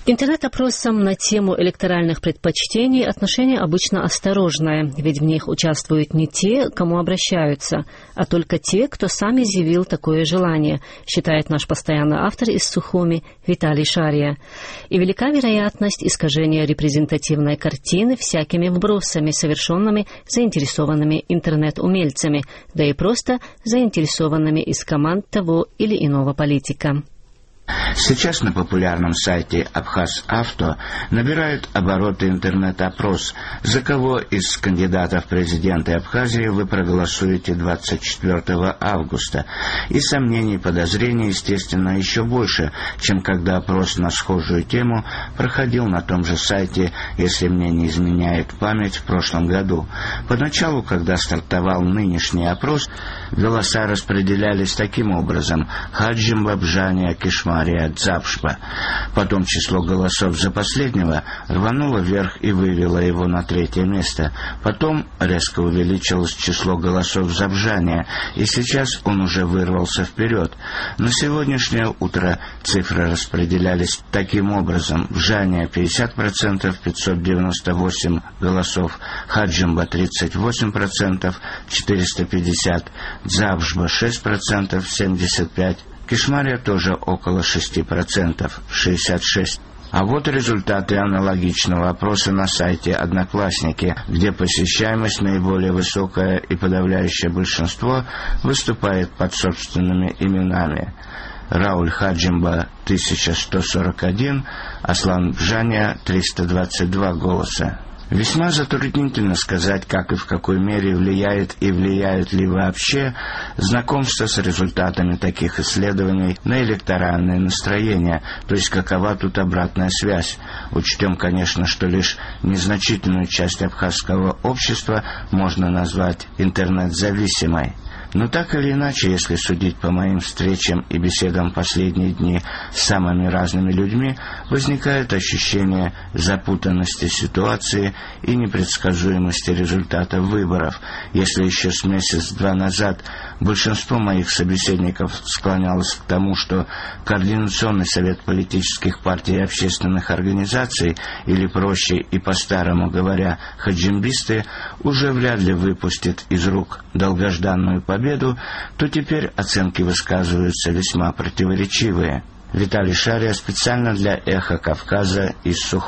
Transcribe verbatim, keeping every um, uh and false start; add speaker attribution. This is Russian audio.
Speaker 1: Интернет-опросам на тему электоральных предпочтений отношение обычно осторожное, ведь в них участвуют не те, к кому обращаются, а только те, кто сам изъявил такое желание, считает наш постоянный автор из Сухуми Виталий Шария. И велика вероятность искажения репрезентативной картины всякими вбросами, совершенными заинтересованными интернет-умельцами, да и просто заинтересованными из команд того или иного политика.
Speaker 2: Сейчас на популярном сайте Абхаз-Авто набирают обороты интернет-опрос, за кого из кандидатов в президенты Абхазии вы проголосуете двадцать четвёртого августа. И сомнений и подозрений, естественно, еще больше, чем когда опрос на схожую тему проходил на том же сайте, если мне не изменяет память, в прошлом году. Поначалу, когда стартовал нынешний опрос, голоса распределялись таким образом: Хаджимба, Бжания, Кишмария, Дзапшпа. Потом число голосов за последнего рвануло вверх и вывело его на третье место. Потом резко увеличилось число голосов за Бжания, и сейчас он уже вырвался вперед. На сегодняшнее утро цифры распределялись таким образом: Бжания пятьдесят процентов, пятьсот девяносто восемь голосов, Хаджимба тридцать восемь процентов, четыреста пятьдесят, Дзапшба шесть процентов, семьдесят пять процентов, Кишмария тоже около шесть процентов, шестьдесят шесть процентов. А вот результаты аналогичного опроса на сайте «Одноклассники», где посещаемость наиболее высокая и подавляющее большинство выступает под собственными именами. Рауль Хаджимба тысяча сто сорок один, Аслан Бжания триста двадцать два голоса. Весьма затруднительно сказать, как и в какой мере влияет и влияет ли вообще знакомство с результатами таких исследований на электоральное настроение, то есть какова тут обратная связь. Учтем, конечно, что лишь незначительную часть абхазского общества можно назвать интернет-зависимой. Но так или иначе, если судить по моим встречам и беседам последние дни с самыми разными людьми, возникает ощущение запутанности ситуации и непредсказуемости результатов выборов. Если еще с месяц-два назад большинство моих собеседников склонялось к тому, что Координационный совет политических партий и общественных организаций, или проще и по-старому говоря, хаджимбисты, уже вряд ли выпустит из рук долгожданную победу, победу, то теперь оценки высказываются весьма противоречивые. Виталий Шария специально для «Эхо Кавказа» из Сухуми.